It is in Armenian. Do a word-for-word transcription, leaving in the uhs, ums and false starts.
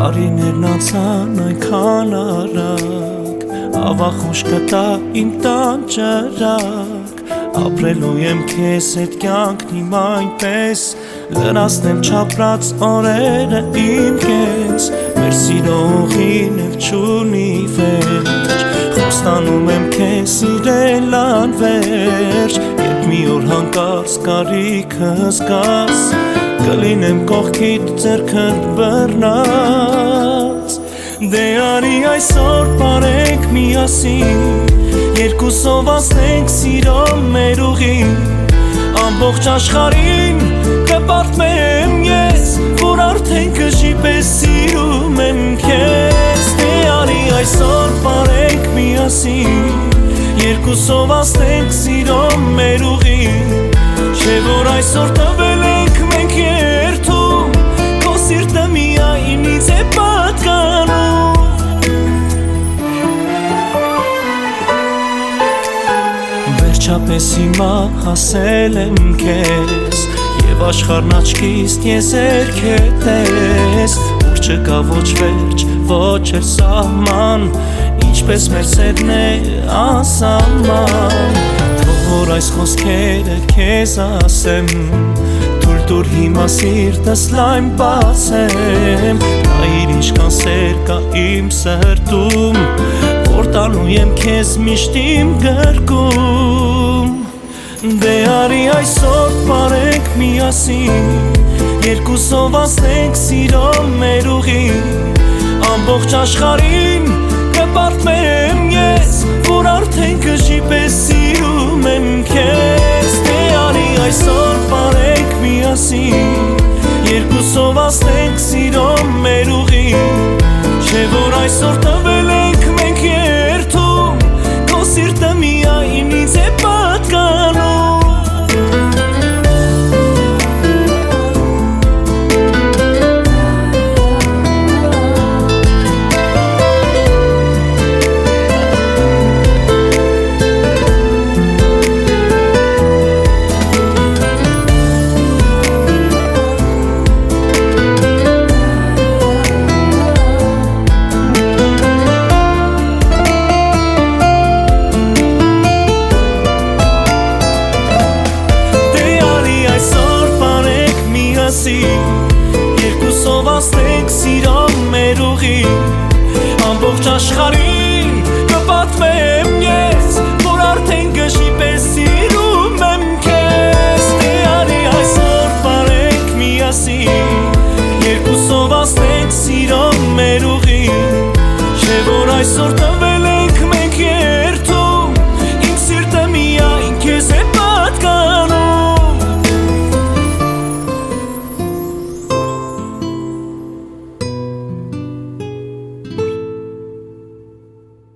Տարիներն անցան այնքան արագ, ավախուշ կտա իմ տան ճրակ, ապրելու եմ քեզ հետ կյանքն իմ այնպես, լրացնեմ չապրած օրերը իմ կեզ, մեր սիրո ուղին էլ չունի վերջ, խոստանում եմ քեզ սիրել անվերջ, երբ մի օր հանկարծ կարիքս գաս, կլինեմ կողքիդ ձեռքդ բռնած, դե արի այսօր պարենք միասին, երկուսով անցնենք սիրո մեր ուղին, ամբողջ աշխարհին կպատմեմ ես, որ արդեն կժի պես սիրում եմ քեզ, դե արի այսօր պարենք միասին, երկուսով անցնենք սիրո մեր ուղին, չէ որ այսօր տվել ենք մենք երթում, քո սիրտը միայն ինձ է պատկանում, վերջապես հիմա հասել եմ քեզ, և աշխարհն աչքիս տիեզերք է տես, ուր չկա ոչ վերջ, ոչ էլ սահման, ինչպես մեր սերն է անսահման, թող որ այս խոսքերը քեզ ասեմ, թույլ տուր հիմա սիրտս լայն բացեմ, նայիր ինչքան սեր կա իմ սրտում, որ տալու եմ քեզ միշտ իմ գրկում, դե արի այսօր պարենք միասին, երկուսով անցնենք սիրո մեր ուղին, ամբողջ աշխարհին կպատմեմ ես, որ արդեն կժի պես սիրում եմ քեզ, դե արի այսօր պարենք միասին, երկուսով անցնենք սիրո մեր ուղին, չէ որ այսօր տվել ենք մենք երթում, քո սիրտը միայն ինձ է պատկանում, երկուսով անցնենք սիրո մեր ուղին, ամբողջ աշխարհին կպատմեմ ես, որ արդեն կժի պես սիրում եմ քեզ, դե արի այսօր պարենք միասին, երկուսով անցնենք սիրո մեր ուղին, չէ որ այսօր